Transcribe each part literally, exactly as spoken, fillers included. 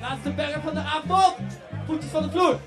Laatste berg van de avond. Voetjes van de vloer.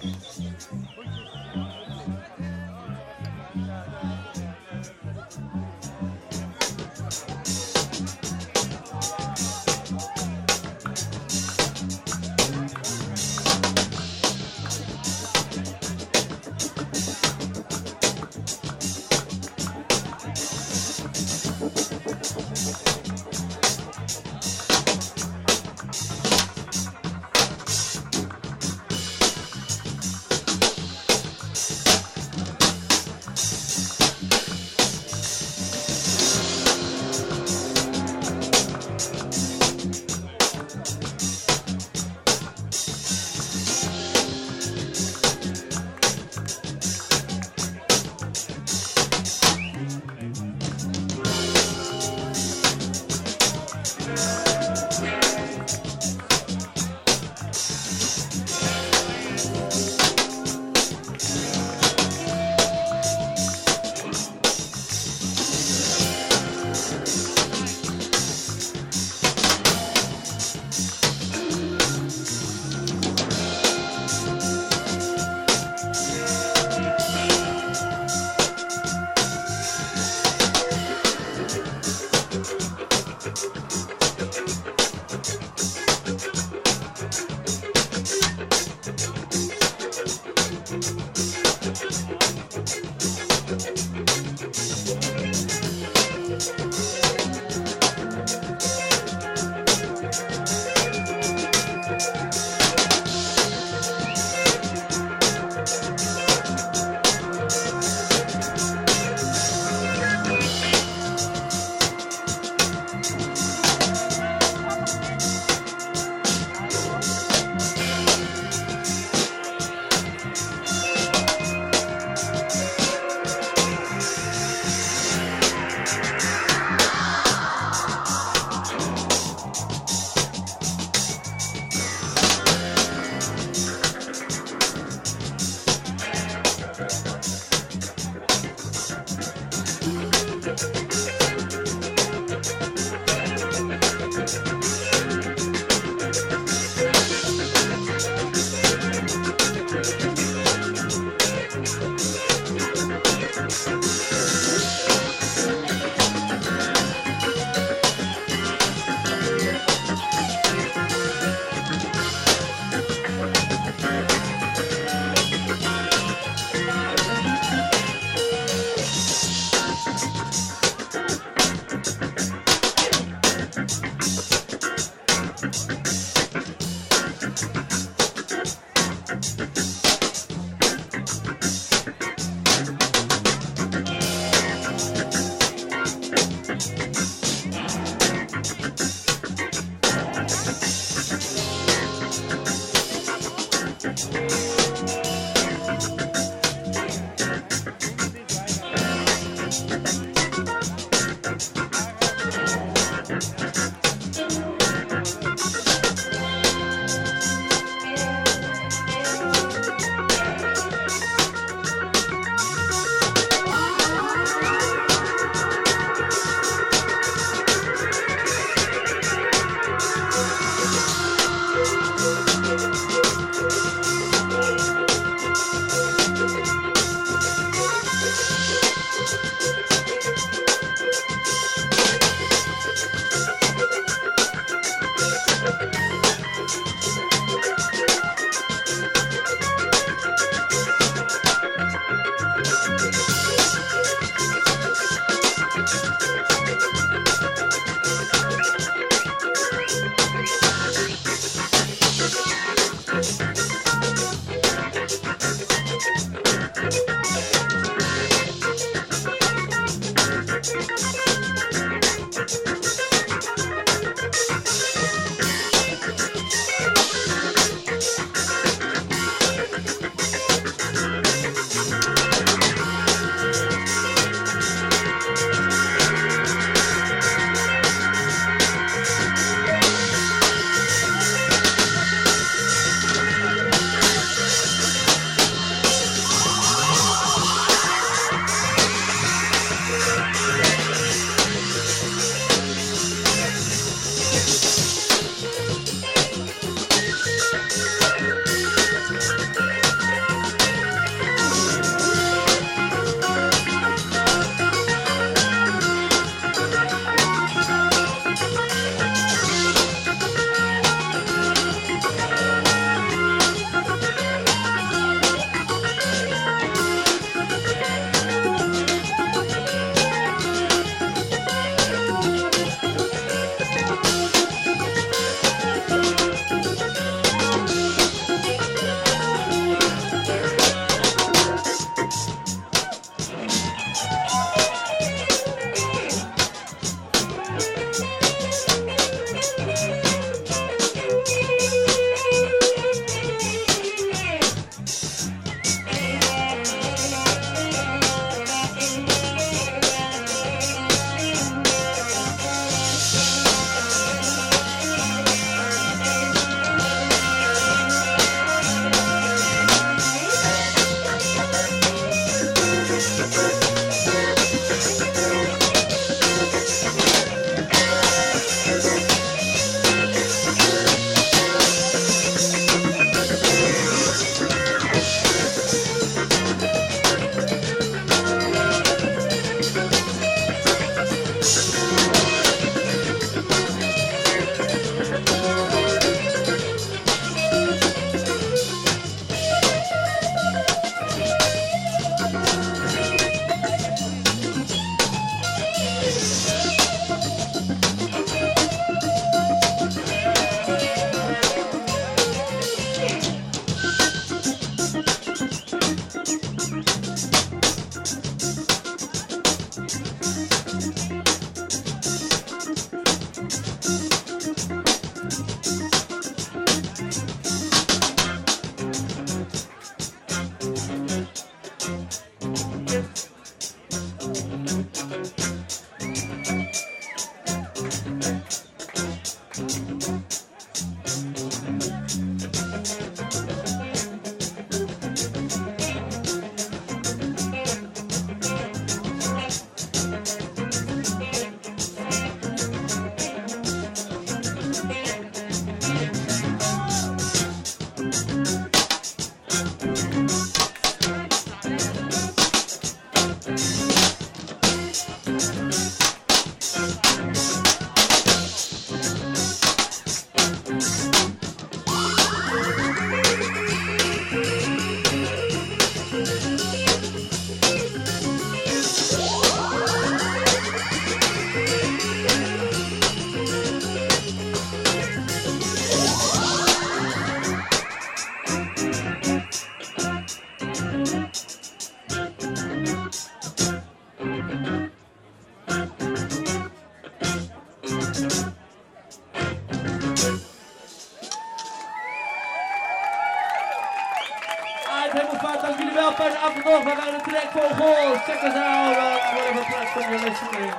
Fijne avond nog, we gaan een track voor goal. Check us out on whatever platform you're listening.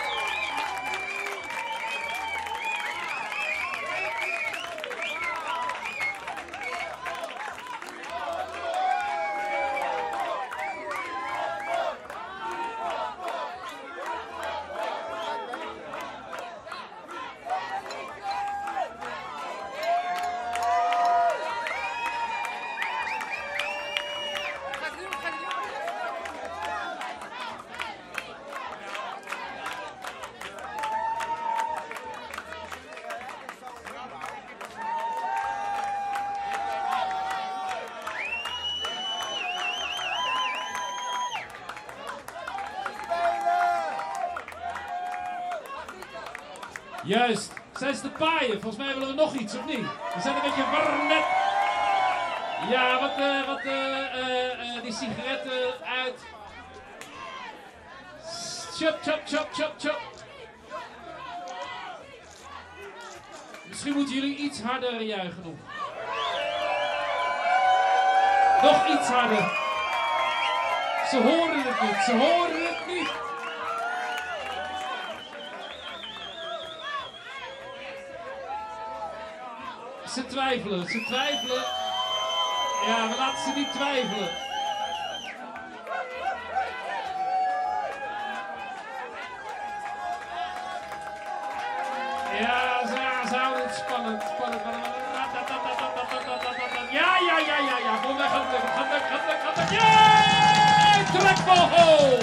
Juist, zijn ze te paaien? Volgens mij willen we nog iets, of niet? We zijn een beetje warm net. Ja, wat, uh, wat uh, uh, uh, die sigaretten uit. Chop, chop, chop, chop, chop. Misschien moeten jullie iets harder juichen nog. Nog iets harder. Ze horen het niet, ze horen het niet. Ze twijfelen, ze twijfelen. Ja, we laten ze niet twijfelen. Ja, ze, ja, ze houden het spannend, spannend. Ja, ja, ja, ja, ja. Kom, wij gaan het lukken, gaat lukken, gaat lukken, gaat lukken. Yay! Trekvogel!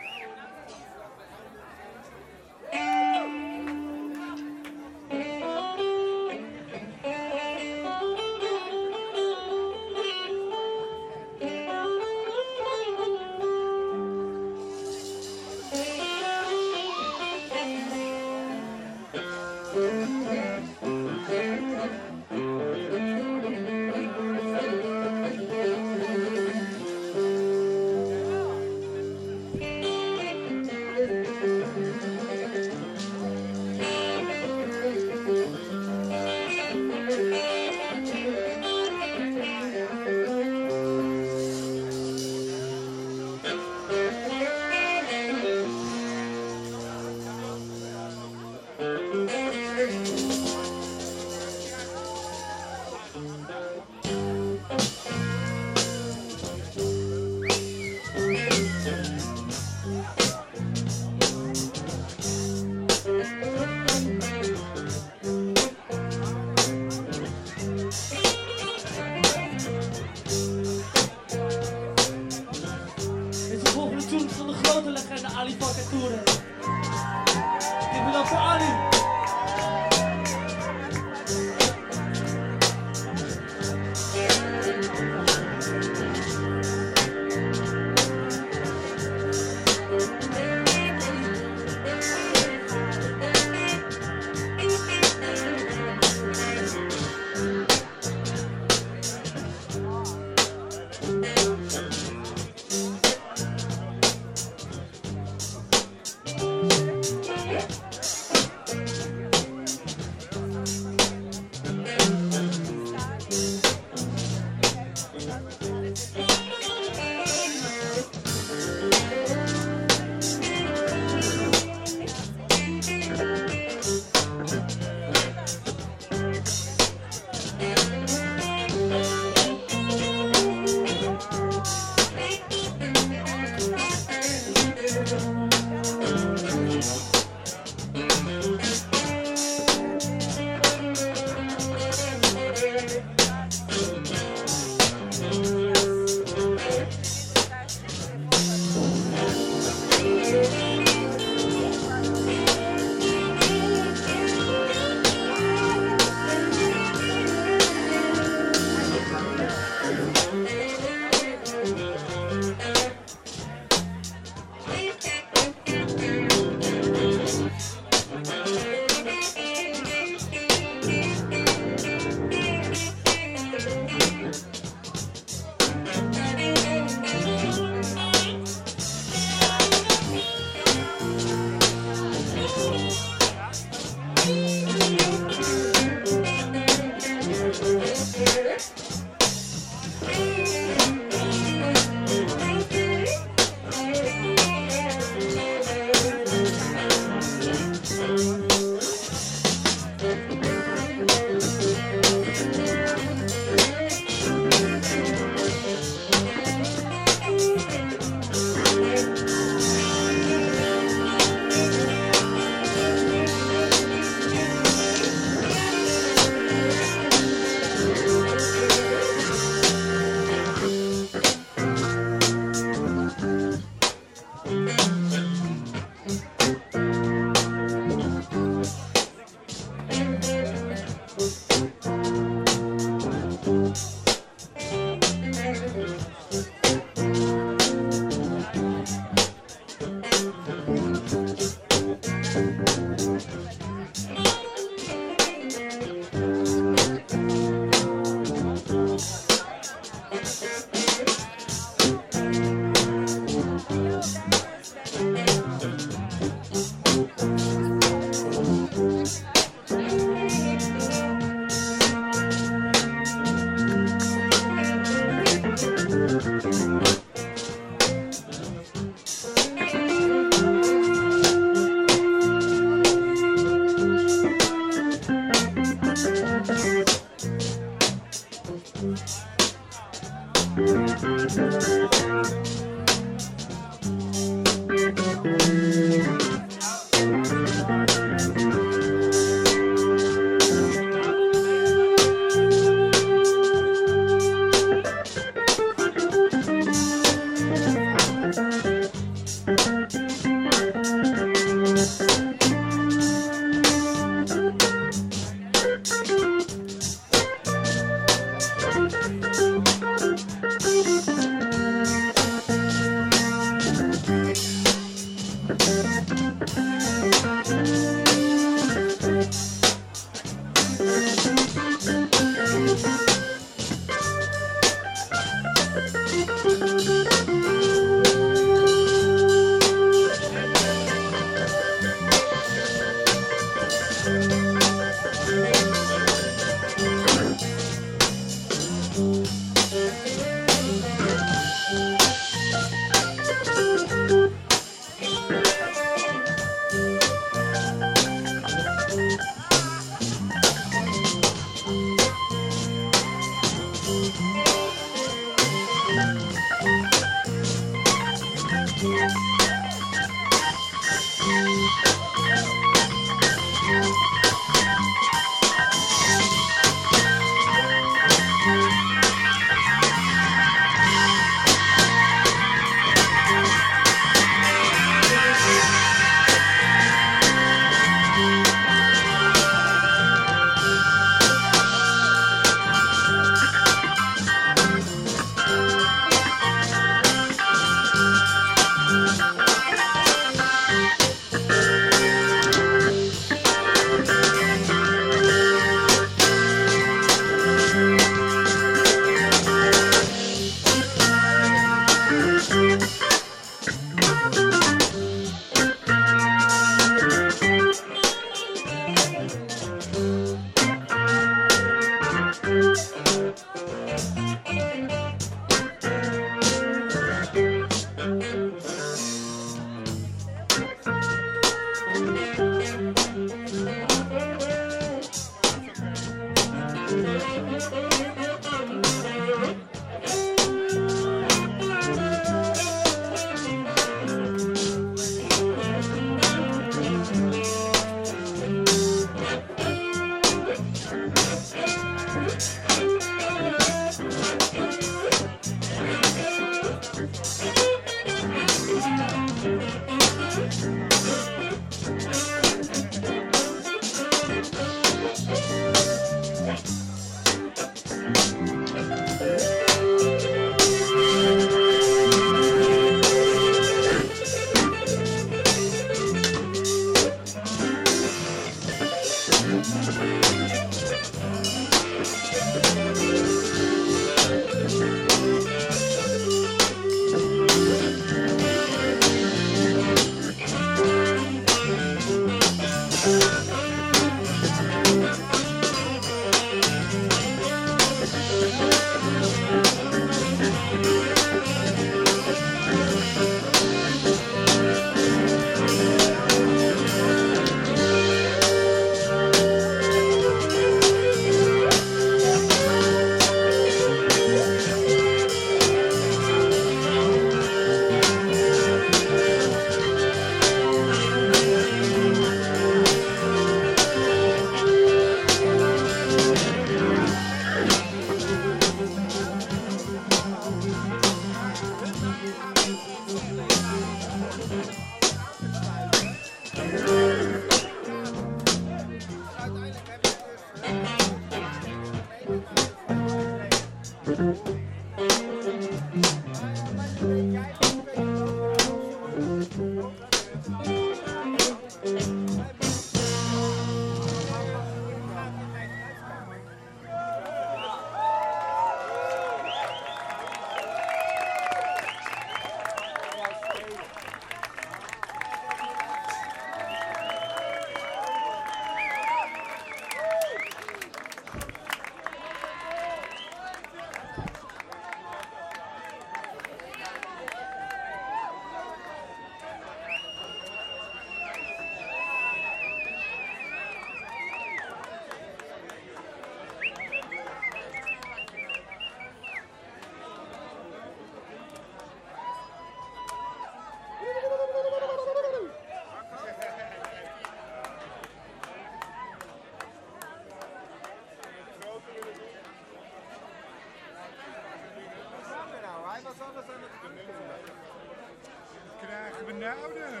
we nou dan?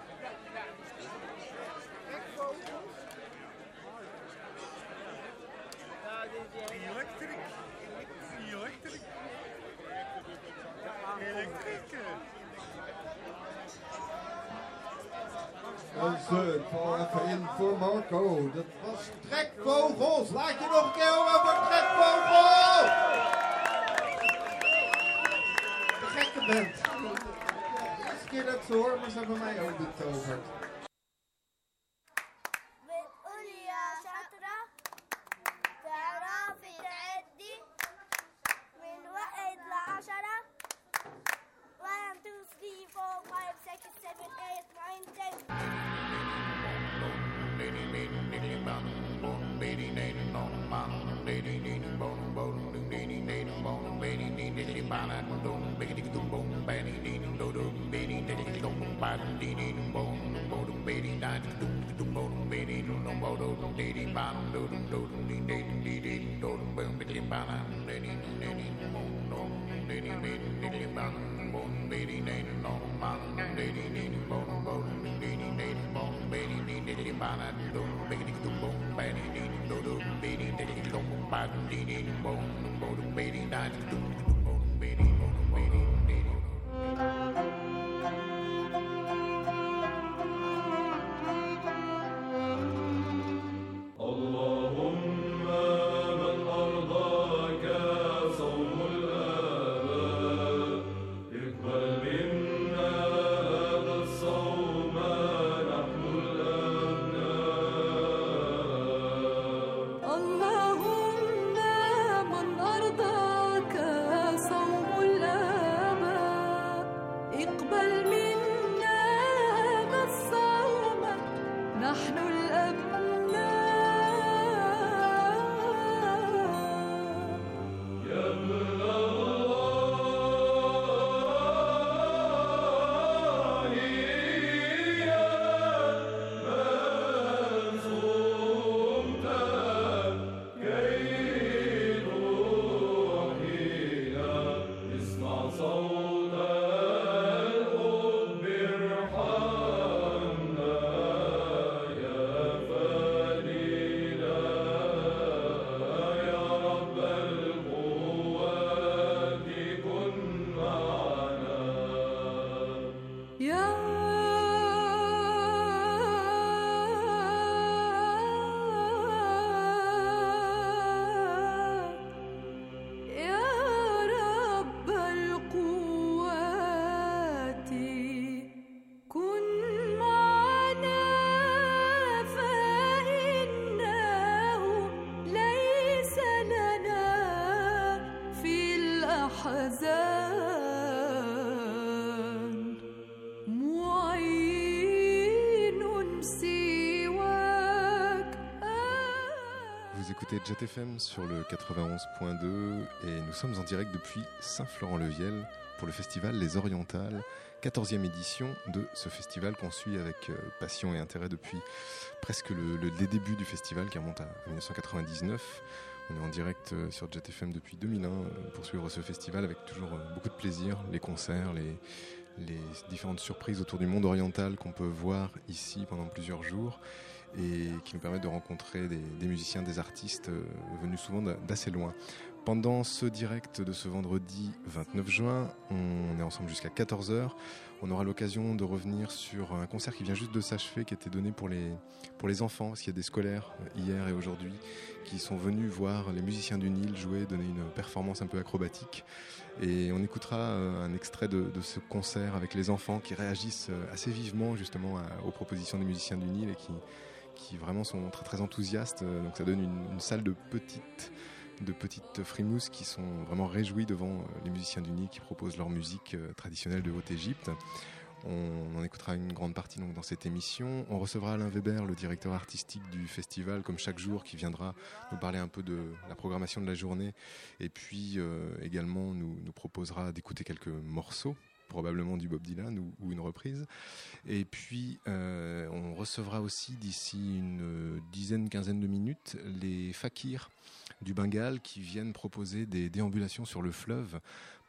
Elektrik. Elektrik. Elektrik. Mensen, val even in voor Marco. Dat was Trekvogels. Laat je nog een keer horen voor Trekvogels. De gekke band. De eerste keer dat ze horen, maar ze hebben mij ook betoverd. Jet F M sur le quatre-vingt-onze point deux et nous sommes en direct depuis Saint-Florent-le-Viel pour le festival Les Orientales, quatorzième édition de ce festival qu'on suit avec euh, passion et intérêt depuis presque le, le, les débuts du festival qui remonte à dix-neuf cent quatre-vingt-dix-neuf. On est en direct euh, sur Jet F M depuis deux mille un euh, pour suivre ce festival avec toujours euh, beaucoup de plaisir, les concerts, les, les différentes surprises autour du monde oriental qu'on peut voir ici pendant plusieurs jours et qui nous permettent de rencontrer des, des musiciens, des artistes euh, venus souvent d'assez loin. Pendant ce direct de ce vendredi vingt-neuf juin, on est ensemble jusqu'à quatorze heures. On aura l'occasion de revenir sur un concert qui vient juste de s'achever, qui était donné pour les, pour les enfants, parce qu'il y a des scolaires hier et aujourd'hui qui sont venus voir les musiciens du Nil jouer, donner une performance un peu acrobatique. Et on écoutera un extrait de, de ce concert avec les enfants qui réagissent assez vivement justement à, aux propositions des musiciens du Nil et qui, qui vraiment sont très très enthousiastes. Donc ça donne une, une salle de petites... de petites frimouses qui sont vraiment réjouies devant les musiciens du Nil qui proposent leur musique traditionnelle de Haute-Égypte. On en écoutera une grande partie donc dans cette émission. On recevra Alain Weber, le directeur artistique du festival, comme chaque jour, qui viendra nous parler un peu de la programmation de la journée et puis euh, également nous, nous proposera d'écouter quelques morceaux, probablement du Bob Dylan ou, ou une reprise. Et puis, euh, on recevra aussi d'ici une dizaine, quinzaine de minutes les fakirs du Bengale qui viennent proposer des déambulations sur le fleuve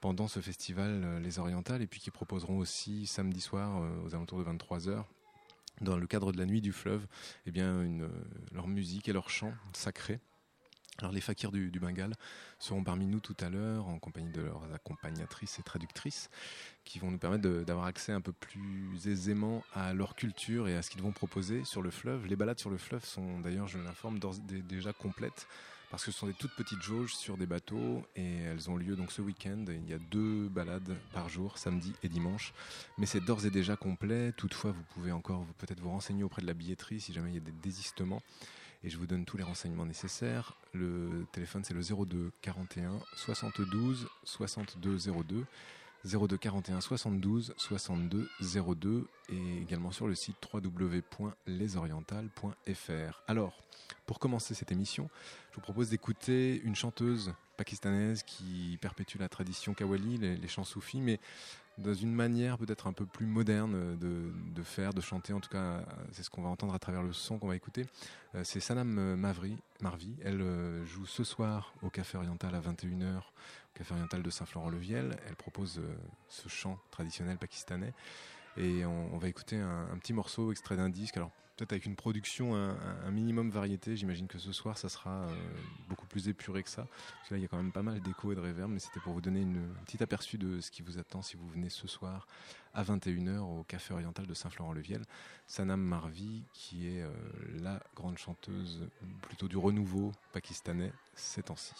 pendant ce festival euh, Les Orientales, et puis qui proposeront aussi samedi soir euh, aux alentours de vingt-trois heures, dans le cadre de la Nuit du Fleuve, eh bien une, euh, leur musique et leur chant sacré. Alors les fakirs du, du Bengale seront parmi nous tout à l'heure en compagnie de leurs accompagnatrices et traductrices qui vont nous permettre de, d'avoir accès un peu plus aisément à leur culture et à ce qu'ils vont proposer sur le fleuve. Les balades sur le fleuve sont d'ailleurs, je l'informe, d'ores et déjà complètes parce que ce sont des toutes petites jauges sur des bateaux et elles ont lieu donc ce week-end. Il y a deux balades par jour, samedi et dimanche, mais c'est d'ores et déjà complet. Toutefois, vous pouvez encore vous, peut-être vous renseigner auprès de la billetterie si jamais il y a des désistements. Et je vous donne tous les renseignements nécessaires. Le téléphone, c'est le zéro deux quarante et un soixante-douze soixante-deux zéro deux. zéro deux quarante et un soixante-douze soixante-deux zéro deux. Et également sur le site w w w point les orientales point f r. Alors, pour commencer cette émission, je vous propose d'écouter une chanteuse pakistanaise qui perpétue la tradition qawwali, les, les chants soufis, mais dans une manière peut-être un peu plus moderne de, de faire, de chanter. En tout cas, c'est ce qu'on va entendre à travers le son qu'on va écouter. Euh, c'est Sanam Mavri, Marvi. Elle euh, joue ce soir au Café Oriental à vingt et une heures, au Café Oriental de Saint-Florent-le-Viel. Elle propose euh, ce chant traditionnel pakistanais. Et on, on va écouter un, un petit morceau extrait d'un disque. Alors, peut-être avec une production, un, un minimum variété. J'imagine que ce soir, ça sera euh, beaucoup plus épuré que ça. Parce que là, il y a quand même pas mal d'écho et de réverb. Mais c'était pour vous donner une, un petit aperçu de ce qui vous attend si vous venez ce soir à vingt et une heures au Café Oriental de Saint-Florent-le-Viel. Sanam Marvi, qui est euh, la grande chanteuse plutôt du renouveau pakistanais ces temps-ci.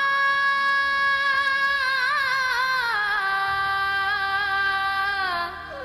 Ah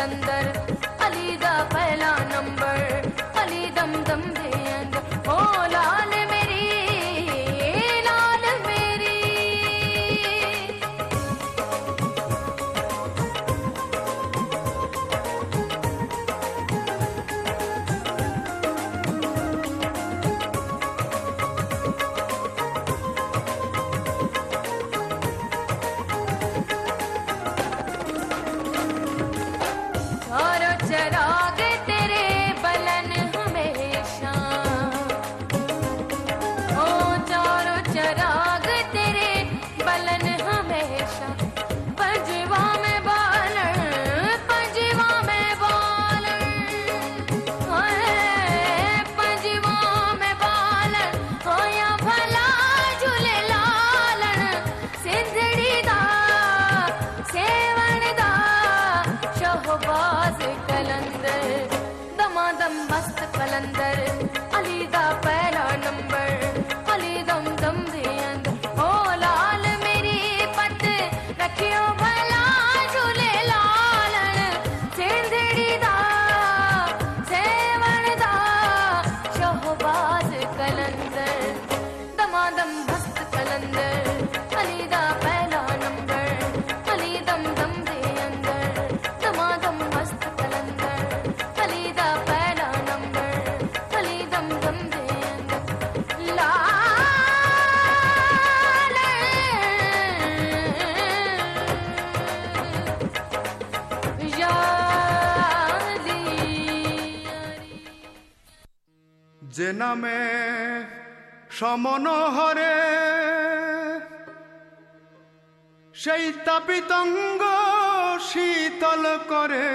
कलंदर अली दा पहला नंबर अली दम दम दे अंदर ओ लाल मेरी लाल मेरी चारों चराग तेरे बलन हमेशा ओ चारों चराग तेरे बलन हमेशा पंजवा में बालन पंजवा में बालन पंजवा में बालन होया भला झूले लालन सिंधड़ी दा सेवन दा शहबाज कलंदर दमादम मस्त कलंदर अली दा पहला नंबर अली दम दम दे अंदर ओ लाल मेरी पत रखियो भला झूले लालन सिंधड़ी दा सेवन दा शहबाज कलंदर दमादम मस्त कलंदर अली दा पहला नंबर अली दम दम दे अंदर दमादम मस्त कलंदर अली दा पहला नंबर अली दम दम दे अंदर लाल या अली যে নামে সমনহরে সেই তাপিতঙ্গ শীতল করে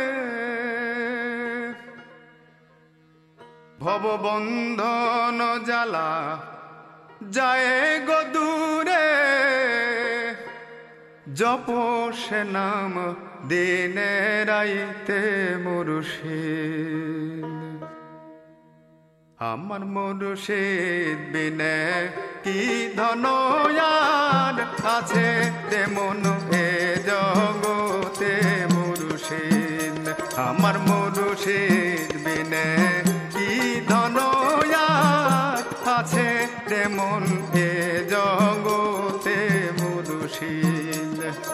ভববন্ধন জ্বালা যায় গো দূরে জপ সে নাম দিনে রাইতে মুর্শিদ আমার মুর্শিদ বিনে কি ধনয়ার আছে তেমন এ জগতে মুর্শিদ আমার মুর্শিদ বিনে কি ধনয়ার আছে তেমন এ জগতে মুর্শিদ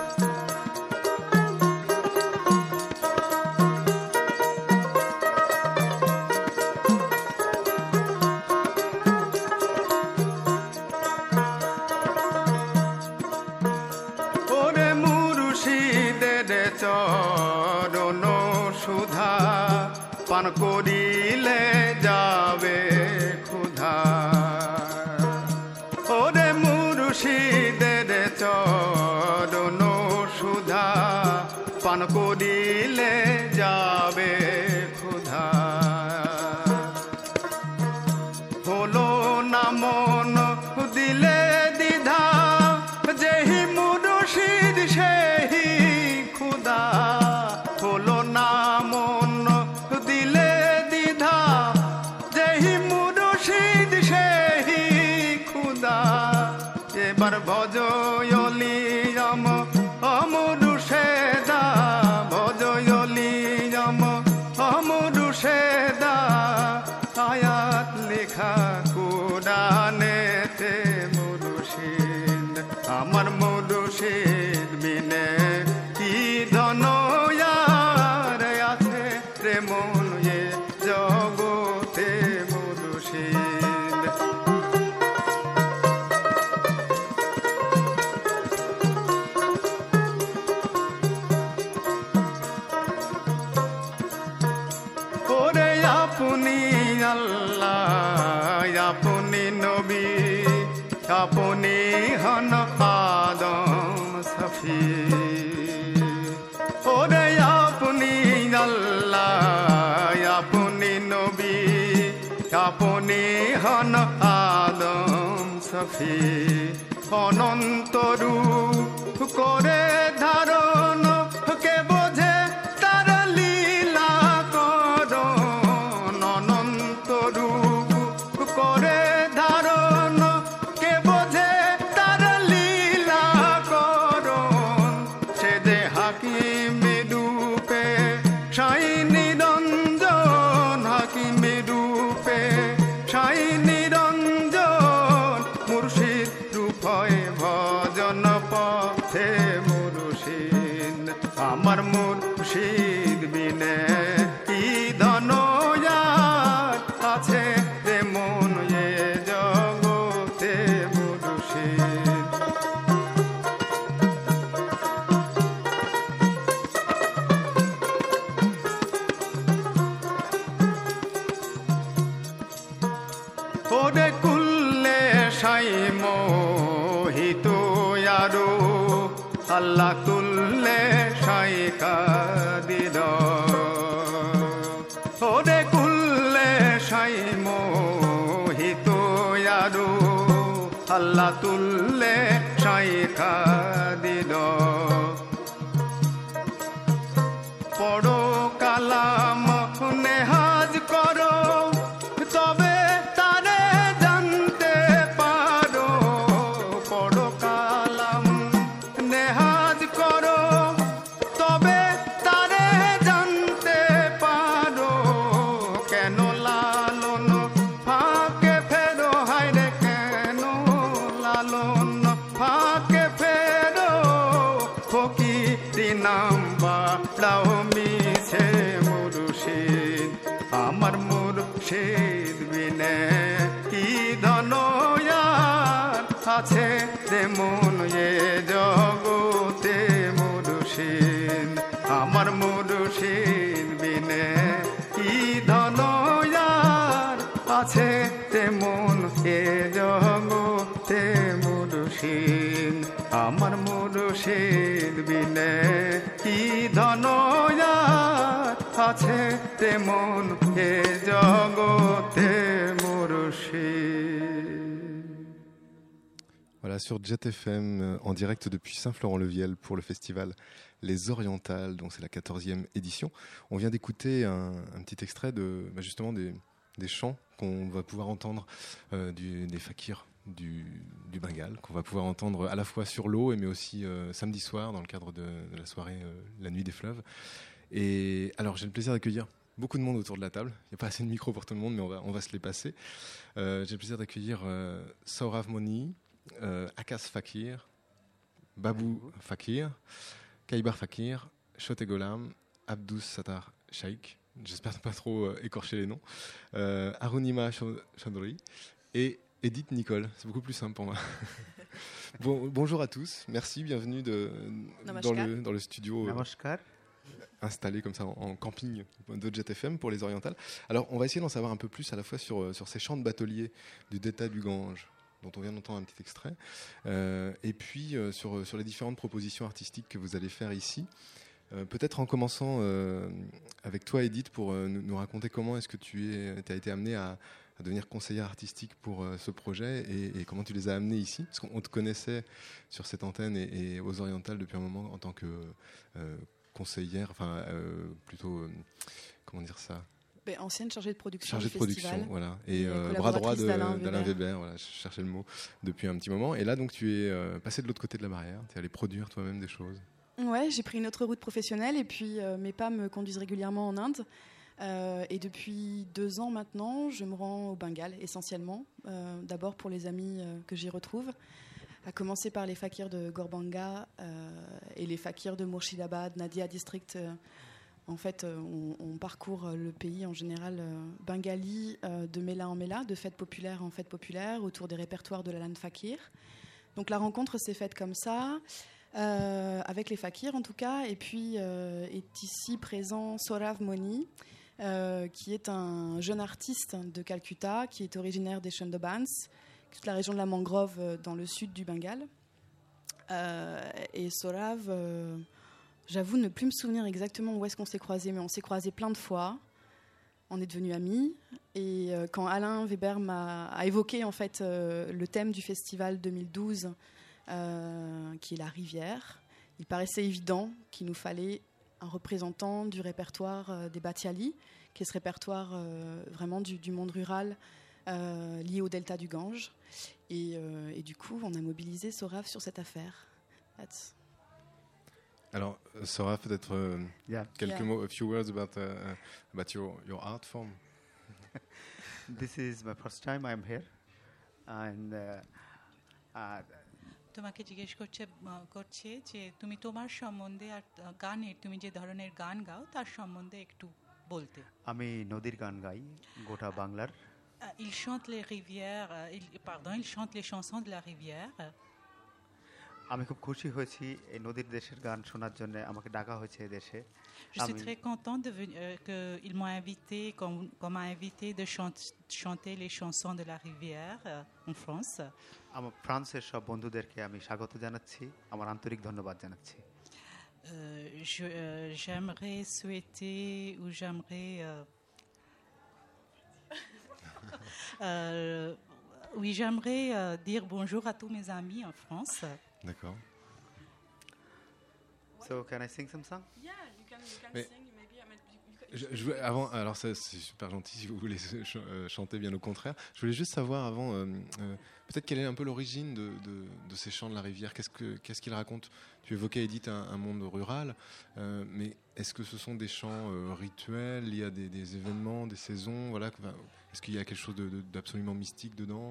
ওরে মুর্শিদের চরণ সুধা পান করিলে যাবে ক্ষুধা ওরে মুর্শিদের চরণ সুধা পান করিলে যাবে ক্ষুধা হলো না মন দিলে দ্বিধা যেহি মুর্শিদ সেহি খুদা হলো না মন দিলে দ্বিধা যেহি মুর্শিদ সেহি খুদা এবার ভজয়লি আম অমরুষেদা ভজয়লি আম অমরুষেদা আয়াত লেখা কোরআনেতে মুর্শিদ আমার মুর্শিদ বিনে কি ধনয়ার আছে প্রেমন এ জগতে মুর্শিদ ওরে আপনি আল্লাহ আপনি নবী আপনি হন আদম সফি ওরে আপনি আল্লাহ আপনি নবী আপনি হন আদম সফি অনন্ত রূপ করে ধারণ কে বোঝে তার লীলা করণ অনন্ত রূপ করে ধারণ কে বোঝে তার লীলা করণ সে যে হাকিম রূপে পথে মুর্শিদ আমার মুর্শিদ বিনে কি ধন আর আছে রে মন এ জগতে মুর্শিদ ওরে কুল্লে সাই মোহিত আরো আল্লাহ তুল্লে সাই কাদির ওরে কুল্লে সাই মোহিত আরো আল্লাহ তুল্লে সাই কাদির পড়ো কালাম নেহাজ করো তবে তারে জানতে পারো পড়ো কালাম নেহাজ করো তবে তারে জানতে পারো কেন লালন ফাঁকে ফেরো হায়রে কেন লালন ফাঁকে ফেরো ফকিরি নাম বাড়াও মিছে মুর্শিদ আমার মুর্শিদ বিনে কি ধন আর আছে রে মন এ জগতে মুর্শিদ আমার মুর্শিদ বিনে কি ধন আর আছে রে মন এ জগতে মুর্শিদ আমার মুর্শিদ বিনে কি ধন আর আছে রে মন এ জগতে মুর্শিদ Voilà, sur Jet F M, euh, en direct depuis Saint-Florent-le-Viel pour le festival Les Orientales, donc c'est la quatorzième édition. On vient d'écouter un, un petit extrait de, bah justement des, des chants qu'on va pouvoir entendre, euh, du, des fakirs du, du Bengale, qu'on va pouvoir entendre à la fois sur l'eau, mais aussi euh, samedi soir dans le cadre de, de la soirée euh, La Nuit des Fleuves. Et alors, j'ai le plaisir d'accueillir beaucoup de monde autour de la table. Il n'y a pas assez de micros pour tout le monde, mais on va, on va se les passer. Euh, j'ai le plaisir d'accueillir euh, Sohrav Moni, euh, Akas Fakir, Babou Fakir, Kaibar Fakir, Shote Golam, Abdous Sattar Shaikh, j'espère ne pas trop euh, écorcher les noms, euh, Arunima Chaudhry et Edith Nicole. C'est beaucoup plus simple pour moi. Bon, bonjour à tous, merci, bienvenue de, dans, le, dans le studio. Namaskar. Installé comme ça en, en camping de Jet F M pour les Orientales. Alors, on va essayer d'en savoir un peu plus à la fois sur, sur ces chants de bateliers du Delta du Gange, dont on vient d'entendre un petit extrait, euh, et puis euh, sur, sur les différentes propositions artistiques que vous allez faire ici. Euh, peut-être en commençant euh, avec toi, Edith, pour euh, nous, nous raconter comment est-ce que tu es, as été amenée à, à devenir conseillère artistique pour euh, ce projet et, et comment tu les as amenés ici. Parce qu'on te connaissait sur cette antenne et, et aux Orientales depuis un moment en tant que euh, conseillère, enfin euh, plutôt, euh, comment dire ça, ben, ancienne chargée de production. Chargée de production, festival. Voilà. Et, et euh, bras droit de, d'Alain Weber, Weber. Weber voilà, je cherchais le mot depuis un petit moment. Et là, donc, tu es euh, passé de l'autre côté de la barrière, tu es allé produire toi-même des choses. Ouais, j'ai pris une autre route professionnelle et puis euh, mes pas me conduisent régulièrement en Inde. Euh, et depuis deux ans maintenant, je me rends au Bengale essentiellement. Euh, d'abord pour les amis euh, que j'y retrouve, à commencer par les fakirs de Gorbanga euh, et les fakirs de Murshidabad, Nadia District. Euh, en fait, euh, on, on parcourt le pays en général euh, bengali euh, de méla en méla, de fête populaire en fête populaire, autour des répertoires de la Lan Fakir. Donc la rencontre s'est faite comme ça. Euh, avec les fakirs en tout cas, et puis euh, est ici présent Sohrav Moni, euh, qui est un jeune artiste de Calcutta, qui est originaire des Sundarbans, toute la région de la mangrove euh, dans le sud du Bengale. Euh, et Sohrav, euh, j'avoue ne plus me souvenir exactement où est-ce qu'on s'est croisés, mais on s'est croisés plein de fois. On est devenus amis. Et euh, quand Alain Weber m'a a évoqué en fait euh, le thème du festival deux mille douze, Euh, qui est la rivière, il paraissait évident qu'il nous fallait un représentant du répertoire euh, des Batiali, qui est ce répertoire euh, vraiment du, du monde rural euh, lié au delta du Gange. Et, euh, et du coup, on a mobilisé Sohrav sur cette affaire. That's... Alors, Sohrav, peut-être euh, Yeah. quelques Yeah. mots, a few words about, uh, about your, your art form. This is my first time I'm here, and uh, uh, তোমাকে জিজ্ঞেস করছে আহ, করছে যে তুমি তোমার সম্বন্ধে আর আহ, গানের তুমি যে ধরনের গান গাও তার সম্বন্ধে একটু বলতে। আমি নদীর গান গাই গোটা বাংলার। Euh, il chante les rivières, euh, il, pardon, il chante les chansons de la rivière. আমি খুব খুশি হয়েছি এই নদীর দেশের গান শোনার জন্য আমাকে ডাকা হয়েছে এই দেশে। Je suis très contente de venir, euh, qu'ils m'ont invité, qu'on, qu'on m'a invité de chante- chanter les chansons de la rivière euh, en France. আমার ফ্রান্সের সব বন্ধুদেরকে আমি স্বাগত জানাচ্ছি, আমার আন্তরিক ধন্যবাদ জানাচ্ছি। Euh, je, euh, j'aimerais souhaiter ou j'aimerais euh, euh, oui j'aimerais euh, dire bonjour à tous mes amis en France. D'accord. So can I sing some song? Yeah, you can, you can Mais- sing, maybe. I mean, you- you can- Je, je voulais- avant, alors ça c'est super gentil si vous voulez ch- euh, chanter, bien au contraire. Je voulais juste savoir avant, euh, euh, peut-être quelle est un peu l'origine de, de, de ces chants de la rivière. Qu'est-ce que qu'est-ce qu'ils racontent? Tu évoquais, Edith, un, un monde rural, euh, mais est-ce que ce sont des chants euh, rituels liés à des, des événements, des saisons, voilà? que- enfin, Est-ce qu'il y a quelque chose de- de- d'absolument mystique dedans?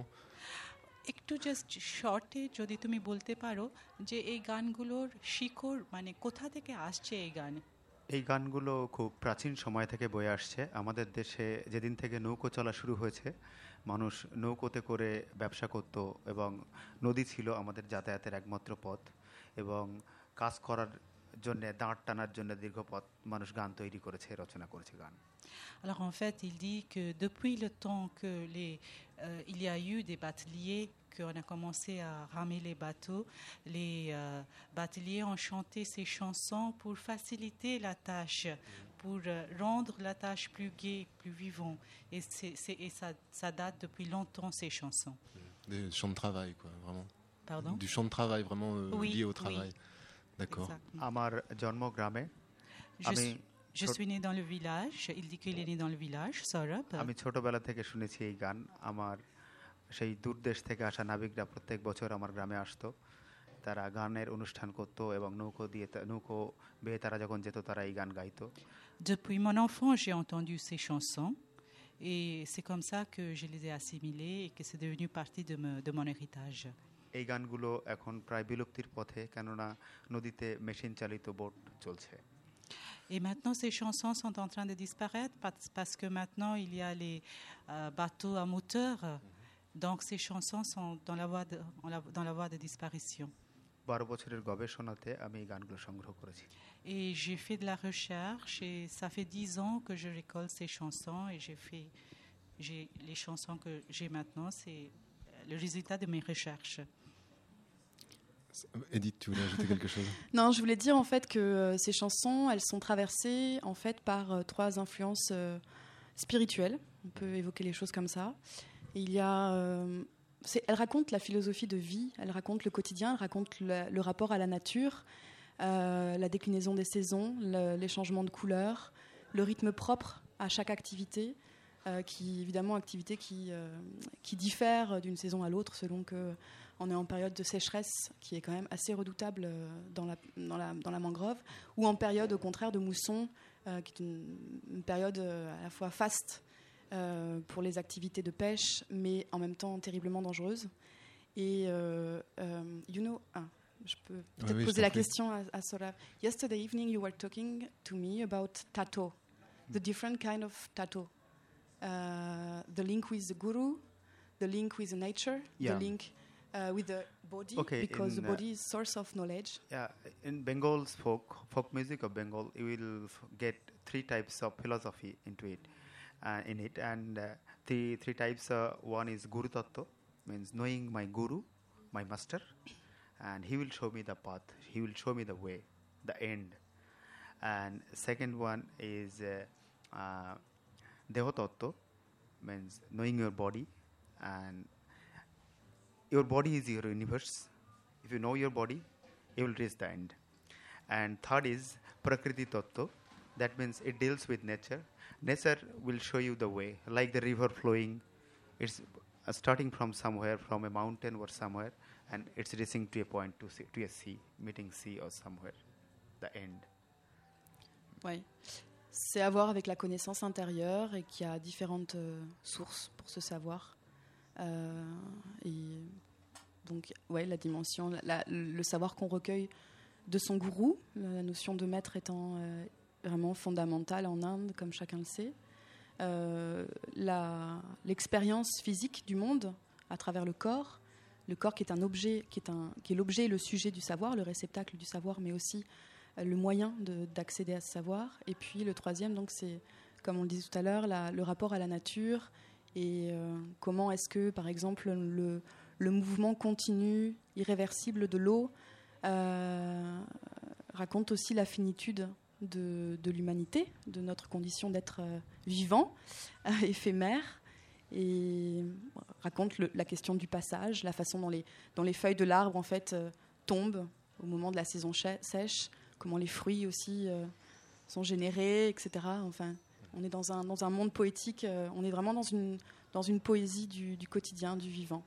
একটু just শর্টে যদি তুমি বলতে পারো যে এই গানগুলোর শিকড় মানে কোথা থেকে আসছে এই গান। এই গানগুলো খুব প্রাচীন সময় থেকে বয়ে আসছে। আমাদের দেশে যেদিন থেকে নৌকো চলা শুরু হয়েছে, মানুষ নৌকোতে করে ব্যবসা করত এবং নদী ছিল আমাদের যাতায়াতের একমাত্র পথ, এবং কাজ করার জন্য দাঁড় টানার জন্য দীর্ঘ পথ মানুষ গান তৈরি করেছে, রচনা করেছে গান। Alors en fait, il dit que depuis le temps que les, euh, il y a eu des bateliers, qu'on a commencé à ramer les bateaux, les euh, bateliers ont chanté ces chansons pour faciliter la tâche, pour euh, rendre la tâche plus gaie, plus vivante. Et, c'est, c'est- et ça, ça date depuis longtemps, ces chansons. Des chants de travail, quoi, vraiment. Pardon? Du chant de travail, vraiment euh, Oui, lié au oui. travail. D'accord. Exactement. আমার জন্ম গ্রামে। Je, আমি suis, je suis né dans le village. Il dit qu'il est né dans le village, Sorab. আমি ছোটবেলা থেকে শুনেছি এই গান। আমার সেই দূর দেশ থেকে আসা নাবিকরা প্রত্যেক বছর আমার গ্রামে আসতো, তারা গানের অনুষ্ঠান করতো এবং নৌকো দিয়ে তা- নৌকো বেয়ে তারা যখন যেত তারা এই গান গাইতো। Depuis mon enfance, j'ai entendu ces chansons et c'est comme ça que je les ai assimilées et que c'est devenu partie de, me- de mon héritage. এই গানগুলো এখন প্রায় বিলুপ্তির পথে, কেননা নদীতে মেশিন চালিত বোট চলছে। Et maintenant, ces chansons sont en train de disparaître parce parce que maintenant, il y a les euh, bateaux à moteur. Donc, ces chansons sont dans la voie de, en la- dans la voie de disparition. বারো বছরের গবেষণাতে আমি এই গানগুলো সংগ্রহ করেছি। Et j'ai fait de la recherche et ça fait dix ans que je récolte ces chansons et j'ai fait j'ai, les chansons que j'ai maintenant, c'est le résultat de mes recherches. Edith, tu voulais ajouter quelque chose? Non, je voulais dire en fait que euh, ces chansons, elles sont traversées en fait par euh, trois influences euh, spirituelles. On peut évoquer les choses comme ça. Et il y a, euh, c'est- elles racontent la philosophie de vie, elles racontent le quotidien, elles racontent le, le rapport à la nature, euh, la déclinaison des saisons, le- les changements de couleurs, le rythme propre à chaque activité, euh, qui évidemment activité qui euh, qui diffère d'une saison à l'autre selon que on est en période de sécheresse qui est quand même assez redoutable euh, dans la, dans la, dans la mangrove, ou en période au contraire de mousson, euh, qui est une, une période euh, à la fois faste euh, pour les activités de pêche, mais en même temps terriblement dangereuse. Et euh, euh, you know, ah, je peux peut-être oui, je poser t'en la prie. question à, à Sorav. Yesterday evening you were talking to me about tattoo, the different kind of tattoo. Uh, the link with the guru, the link with the nature, Yeah. the link uh, with the body, Okay, because in, the uh, body is source of knowledge. Yeah, in Bengal's folk folk music of Bengal, you will f- get three types of philosophy into it, uh, in it, and uh, the three types. Uh, one is Guru Tattva, means knowing my Guru, my master, and he will show me the path. He will show me the way, the end. And second one is uh, uh, Deho Tattva, means knowing your body, and your body is your universe. If you know your body, you will reach the end. And third is Prakriti Tattva. That means it deals with nature. Nature will show you the way, like the river flowing. It's uh, starting from somewhere, from a mountain or somewhere, and it's reaching to a point, to, sea, to a sea, meeting sea or somewhere, the end. Oui. C'est à voir avec la connaissance intérieure et qu'il y a différentes euh, sources pour ce savoir. Euh, et Donc, ouais, la dimension, la, le savoir qu'on recueille de son gourou, la notion de maître étant euh, vraiment fondamentale en Inde, comme chacun le sait. Euh, la, l'expérience physique du monde à travers le corps, le corps qui est un objet, qui est, un, qui est l'objet et le sujet du savoir, le réceptacle du savoir, mais aussi euh, le moyen de, d'accéder à ce savoir. Et puis le troisième, donc, c'est, comme on le disait tout à l'heure, la, le rapport à la nature et euh, comment est-ce que, par exemple, le, le mouvement continu, irréversible de l'eau euh, raconte aussi la finitude de, de l'humanité, de notre condition d'être euh, vivant, euh, éphémère, et raconte le, la question du passage, la façon dont les, dont les feuilles de l'arbre en fait euh, tombent au moment de la saison chè- sèche, comment les fruits aussi euh, sont générés, et cetera. Enfin, on est dans un, dans un monde poétique, euh, on est vraiment dans une, dans une poésie du, du quotidien, du vivant.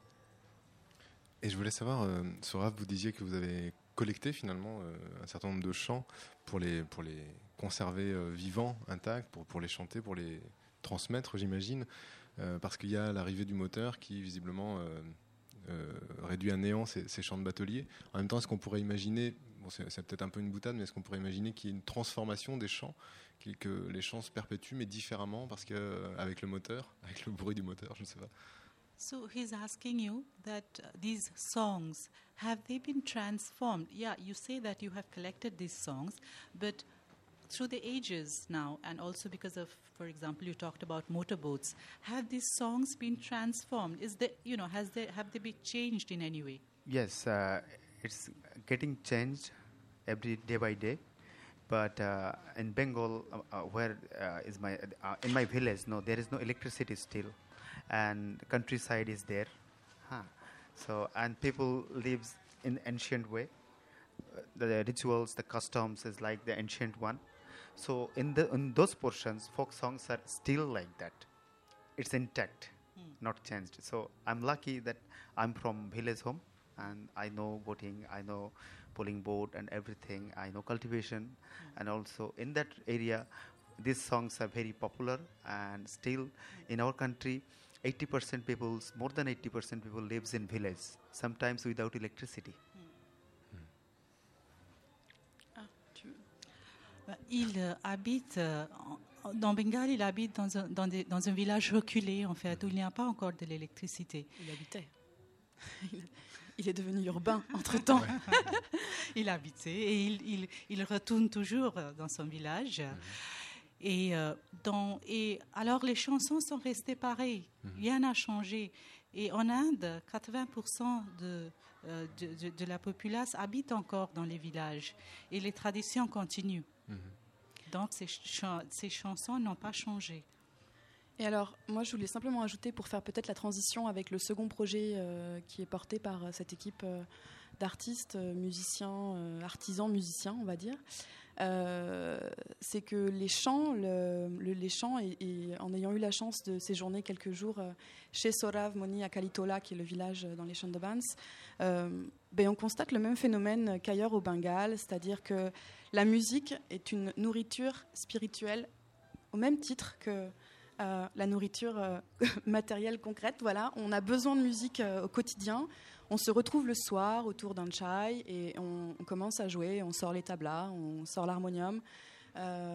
Et je voulais savoir, euh, Sorav, vous disiez que vous avez collecté finalement euh, un certain nombre de chants pour les, pour les conserver euh, vivants, intacts, pour, pour les chanter, pour les transmettre, j'imagine, euh, parce qu'il y a l'arrivée du moteur qui visiblement euh, euh, réduit à néant ces, ces chants de batelier. En même temps, est-ce qu'on pourrait imaginer, bon, c'est, c'est peut-être un peu une boutade, mais est-ce qu'on pourrait imaginer qu'il y ait une transformation des chants, que les chants se perpétuent, mais différemment, parce qu'avec le moteur, avec le bruit du moteur, je ne sais pas. So he's asking you that uh, these songs, have they been transformed? Yeah, you say that you have collected these songs, but through the ages now, and also because of, for example, you talked about motorboats, have these songs been transformed? Is there, you know, has they, have they been changed in any way? Yes, uh, it's getting changed every day by day. But uh, in Bengal, uh, uh, where uh, is my uh, in my village? No, there is no electricity still, and countryside is there. Huh. So and people lives in ancient way. Uh, the rituals, the customs is like the ancient one. So in the in those portions, folk songs are still like that. It's intact, mm. not changed. So I'm lucky that I'm from village home, and I know boating, I know pulling boat and everything. I know cultivation, mm. and also in that area, these songs are very popular. And still, mm. in our country, eighty percent people, more than eighty percent people lives in village, sometimes without electricity. Il euh, habite, euh, en, dans Bengale, il habite dans un, dans, des, dans un village reculé, en fait, où il n'y a pas encore de l'électricité. Il habitait. Il est devenu urbain, entre-temps. Il habitait et il, il, il retourne toujours dans son village. Mmh. Et, euh, dans, et alors, les chansons sont restées pareilles. Mmh. Rien n'a changé. Et en Inde, quatre-vingts pour cent de, euh, de, de, de la populace habite encore dans les villages. Et les traditions continuent. Mmh. Donc, ces, ch- ces chansons n'ont pas changé. Et alors, moi, je voulais simplement ajouter, pour faire peut-être la transition avec le second projet euh, qui est porté par euh, cette équipe euh, d'artistes, euh, musiciens, euh, artisans, musiciens, on va dire, euh, c'est que les chants, le, le, les chants et, et en ayant eu la chance de séjourner quelques jours euh, chez Sorav Moni à Kalitola, qui est le village dans les Sundarbans, euh, ben, on constate le même phénomène qu'ailleurs au Bengale, c'est-à-dire que la musique est une nourriture spirituelle au même titre que Euh, la nourriture euh, matérielle concrète. Voilà, on a besoin de musique euh, au quotidien. On se retrouve le soir autour d'un chai et on, on commence à jouer. On sort les tablas, on sort l'harmonium. Euh,